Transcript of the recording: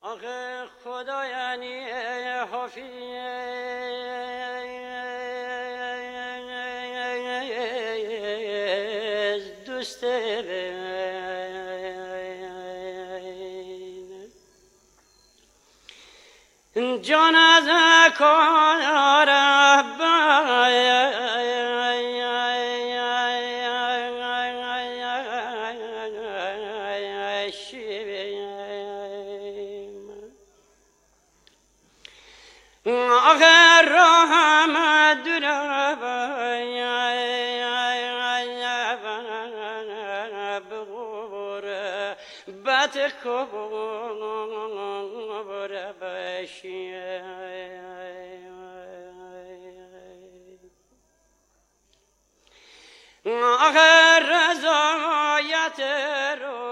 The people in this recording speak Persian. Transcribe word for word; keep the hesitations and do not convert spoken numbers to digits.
آخه خدا یعنی حافظ دوست بین جان از کار آخر رحم دورم بغور بات کبور بشی آخر رضایت رو